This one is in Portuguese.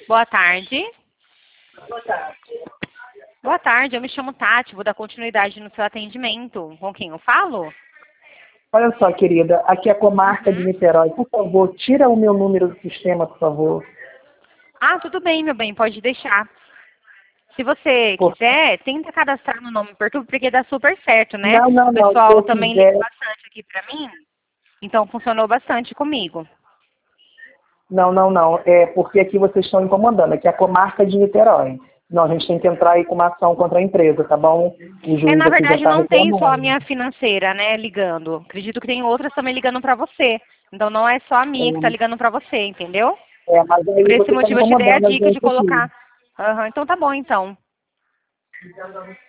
Boa tarde. Boa tarde. Boa tarde, eu me chamo Tati, vou dar continuidade no seu atendimento. Com quem eu falo? Olha só, querida, aqui é a comarca de Niterói. Por favor, tira o meu número do sistema, por favor. Ah, tudo bem, meu bem, pode deixar. Se você Por- quiser, tenta cadastrar no nome Portugal, porque dá super certo, né? Não, não, O não. Se pessoal eu também liga quiser... bastante aqui pra mim, então funcionou bastante comigo. Não, não, não. É porque aqui vocês estão incomodando. Aqui é a comarca de Niterói. Não, a gente tem que entrar aí com uma ação contra a empresa, tá bom? O É, juiz na aqui já verdade, está não tem só a reclamando. minha financeira, né, ligando. Acredito que tem outras também ligando pra você. Então não é só a minha que tá ligando pra você, entendeu? Mas aí Por esse você está motivo eu te dei a incomodando a dica de gente aqui. colocar. Aham, então tá bom, então.